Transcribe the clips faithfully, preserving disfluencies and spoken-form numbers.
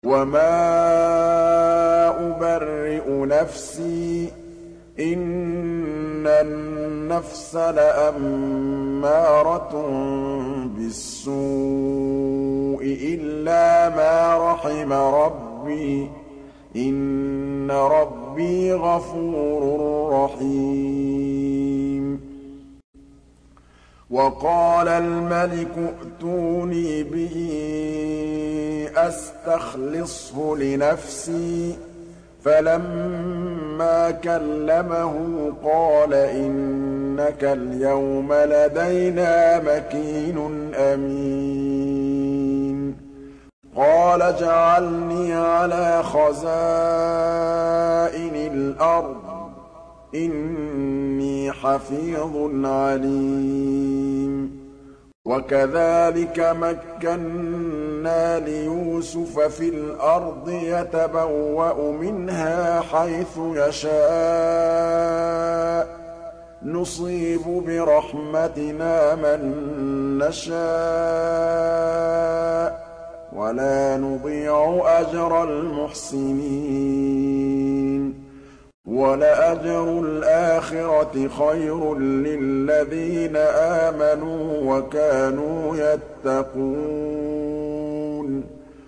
وَمَا أُبَرِّئُ نَفْسِي ۚ إِنَّ النَّفْسَ لَأَمَّارَةٌ بِالسُّوءِ إِلَّا مَا رَحِمَ رَبِّي ۚ إِنَّ رَبِّي غَفُورٌ رَّحِيمٌ وَقَالَ الْمَلِكُ ائْتُونِي بِهِ أَسْتَخْلِصْهُ لِنَفْسِي ۖ فَلَمَّا كَلَّمَهُ قَالَ إِنَّكَ الْيَوْمَ لَدَيْنَا مَكِينٌ أَمِينٌ قَالَ اجْعَلْنِي عَلَىٰ خَزَائِنِ الْأَرْضِ ۖ إِنِّي حَفِيظٌ عَلِيمٌ وَكَذَٰلِكَ مَكَّنَّا لِيُوسُفَ فِي الْأَرْضِ يَتَبَوَّأُ مِنْهَا حَيْثُ يَشَاءُ ۚ نُصِيبُ بِرَحْمَتِنَا مَن نَّشَاءُ ۖ وَلَا نُضِيعُ أَجْرَ الْمُحْسِنِينَ وَلَأَجْرُ الْآخِرَةِ خَيْرٌ لِّلَّذِينَ آمَنُوا وَكَانُوا يَتَّقُونَ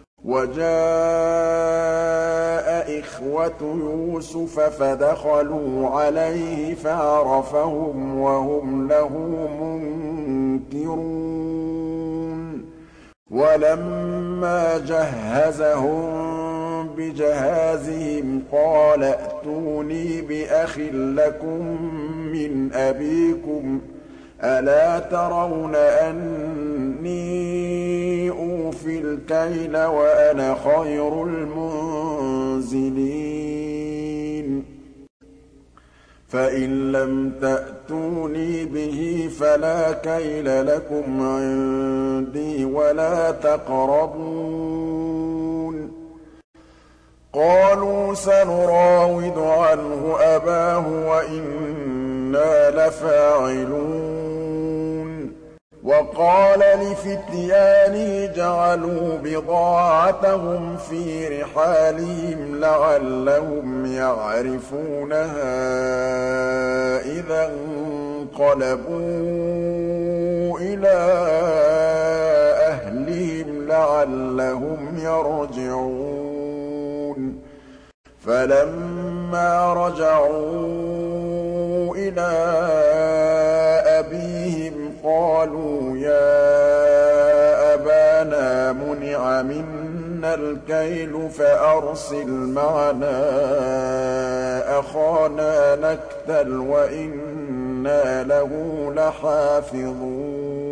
وَجَاءَ إِخْوَةُ يُوسُفَ فَدَخَلُوا عَلَيْهِ فَعَرَفَهُمْ وَهُمْ لَهُ مُنكِرُونَ وَلَمَّا جَهَّزَهُم بِجَهَازِهِمْ قَالَ ائْتُونِي بِأَخٍ لَّكُم مِّنْ أَبِيكُمْ ۚ أَلَا تَرَوْنَ أَنِّي أُوفِي الْكَيْلَ وَأَنَا خَيْرُ الْمُنزِلِينَ فَإِن لَّمْ تَأْتُونِي بِهِ فَلَا كَيْلَ لَكُمْ عِندِي وَلَا تَقْرَبُونِ قَالُوا سَنُرَاوِدُ عَنْهُ أَبَاهُ وَإِنَّا لَفَاعِلُونَ وَقَالَ لِفِتْيَانِهِ اجْعَلُوا بِضَاعَتَهُمْ فِي رِحَالِهِمْ لَعَلَّهُمْ يَعْرِفُونَهَا إِذَا انقَلَبُوا إِلَىٰ أَهْلِهِمْ لَعَلَّهُمْ يَرْجِعُونَ فَلَمَّا رَجَعُوا إِلَىٰ أَبِيهِمْ قَالُوا يَا أَبَانَا مُنِعَ مِنَّا الْكَيْلُ فَأَرْسِلْ مَعَنَا أَخَانَا نَكْتَلْ وَإِنَّا لَهُ لَحَافِظُونَ